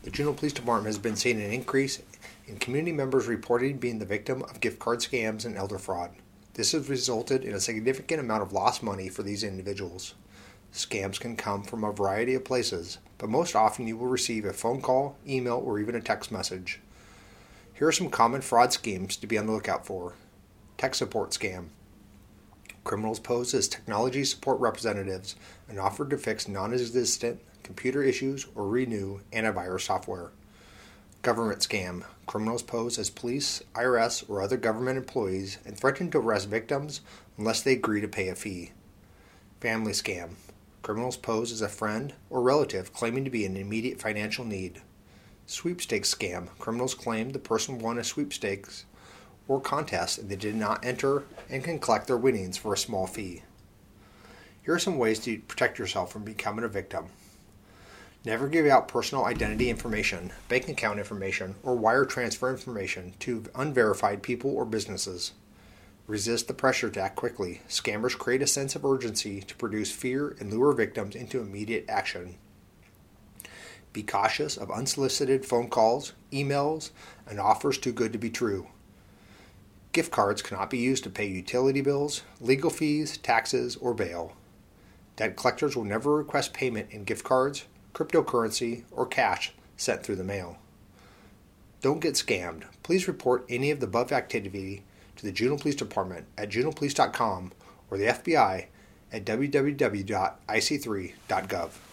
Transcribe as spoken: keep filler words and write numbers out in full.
the Juneau Police Department has been seeing an increase in community members reporting being the victim of gift card scams and elder fraud. This has resulted in a significant amount of lost money for these individuals. Scams can come from a variety of places, but most often you will receive a phone call, email, or even a text message. Here are some common fraud schemes to be on the lookout for. Tech support scam. Criminals pose as technology support representatives and offer to fix non-existent computer issues or renew antivirus software. Government scam. Criminals pose as police, I R S, or other government employees and threaten to arrest victims unless they agree to pay a fee. Family scam. Criminals pose as a friend or relative claiming to be in immediate financial need. Sweepstakes scam. Criminals claim the person won a sweepstakes or contest and they did not enter and can collect their winnings for a small fee. Here are some ways to protect yourself from becoming a victim. Never give out personal identity information, bank account information, or wire transfer information to unverified people or businesses. Resist the pressure to act quickly. Scammers create a sense of urgency to produce fear and lure victims into immediate action. Be cautious of unsolicited phone calls, emails, and offers too good to be true. Gift cards cannot be used to pay utility bills, legal fees, taxes, or bail. Debt collectors will never request payment in gift cards, cryptocurrency, or cash sent through the mail. Don't get scammed. Please report any of the above activity to the Juneau Police Department at juneau police dot com or the F B I at w w w dot i c three dot gov.